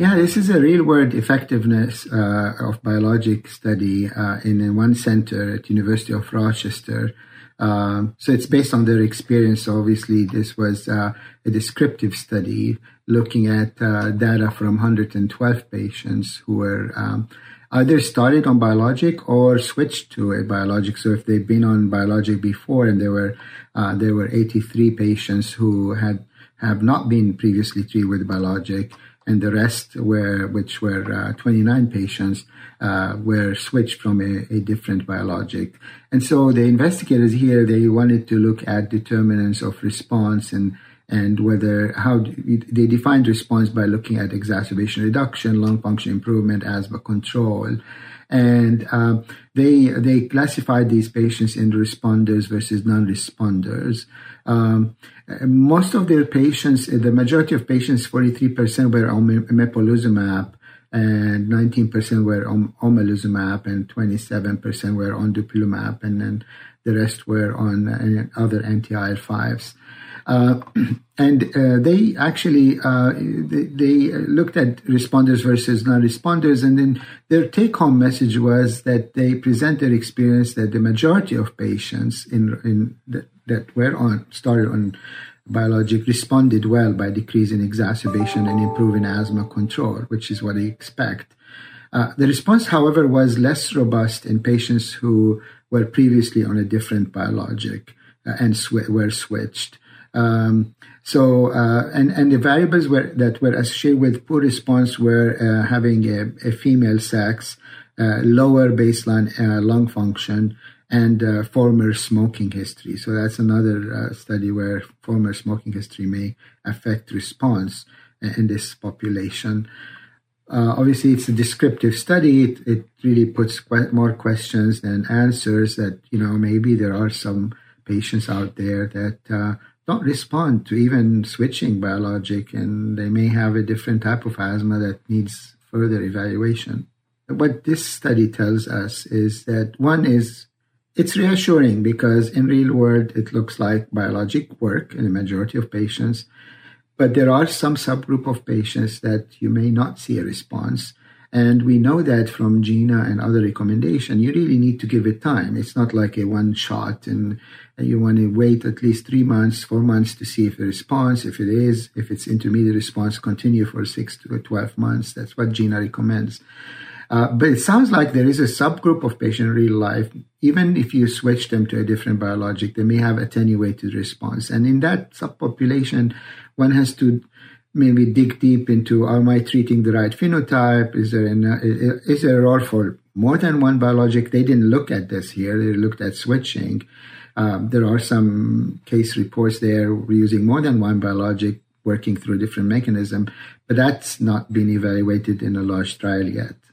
Yeah, this is a real-world effectiveness of biologic study in one center at University of Rochester. So it's based on their experience. Obviously, this was a descriptive study looking at data from 112 patients who were either started on biologic or switched to a biologic. So if they've been on biologic before, and there were 83 patients who have not been previously treated with biologic, and the rest which were 29 patients, were switched from a different biologic. And so the investigators here, they wanted to look at determinants of response and they defined response by looking at exacerbation reduction, lung function improvement, asthma control. And they classified these patients in responders versus non-responders. Most of their patients, the majority of patients, 43% were on mepolizumab, and 19% were on omalizumab, and 27% were on dupilumab, and then the rest were on other anti-IL-5s. They actually they looked at responders versus non-responders, and then their take-home message was that they present their experience that the majority of patients that were started on biologic responded well by decreasing exacerbation and improving asthma control, which is what they expect. The response, however, was less robust in patients who were previously on a different biologic and were switched. And the variables that were associated with poor response were having a female sex, lower baseline lung function, and former smoking history. So that's another study where former smoking history may affect response in this population. Obviously, it's a descriptive study. It really puts more questions than answers. That maybe there are some patients out there that don't respond to even switching biologic, and they may have a different type of asthma that needs further evaluation. What this study tells us is that it's reassuring because in real world, it looks like biologic work in a majority of patients, but there are some subgroup of patients that you may not see a response. And we know that from GINA and other recommendation, you really need to give it time. It's not like a one shot and you want to wait at least 3 months, 4 months to see if the response, if it's intermediate response, continue for 6 to 12 months. That's what GINA recommends. But it sounds like there is a subgroup of patients in real life, even if you switch them to a different biologic, they may have attenuated response. And in that subpopulation, one has to maybe dig deep into, am I treating the right phenotype? Is there a role for more than one biologic? They didn't look at this here. They looked at switching. There are some case reports there using more than one biologic, working through a different mechanism, but that's not been evaluated in a large trial yet.